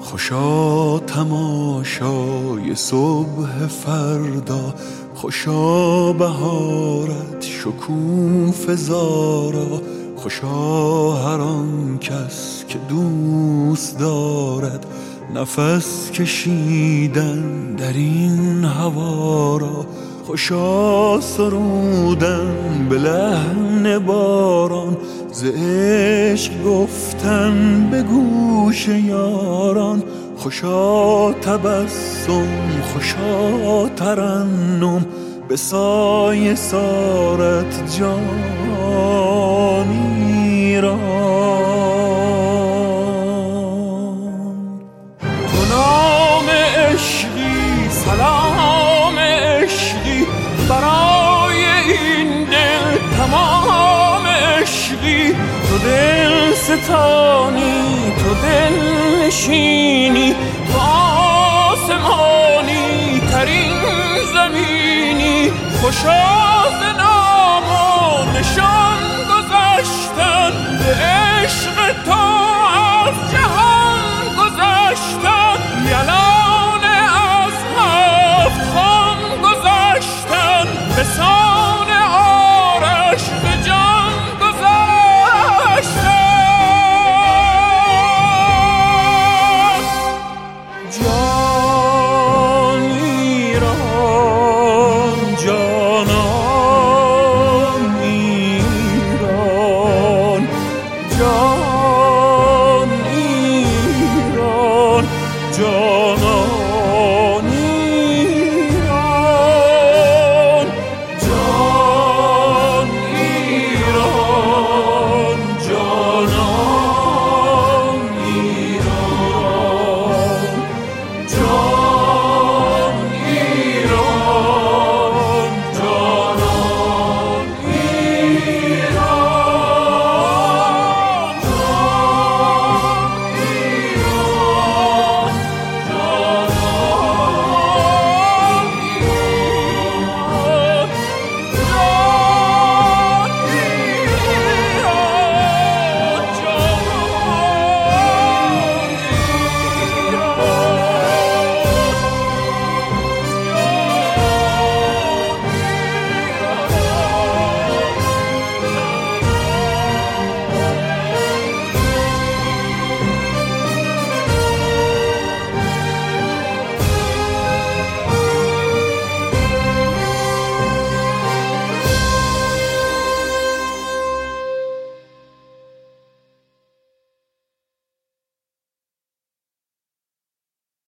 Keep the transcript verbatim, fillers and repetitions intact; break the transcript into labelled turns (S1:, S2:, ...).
S1: خوشا تماشای صبح فردا، خوشا بهارت شکوفه زارا، خوشا هر آن کس که دوست دارد نفس کشیدن در این هوا را، خوشا سرودن به لحن باران، ز عشق گفتن به گوش یاران، خوشا تبسم خوشا ترنم به سایه سارت جان ایران. تو نام عشقی سلام عشقی برای این دل تمام عشقی، تو دل ستانی تو دل نشینی، تو آسمانی ترین زمینی، خوشا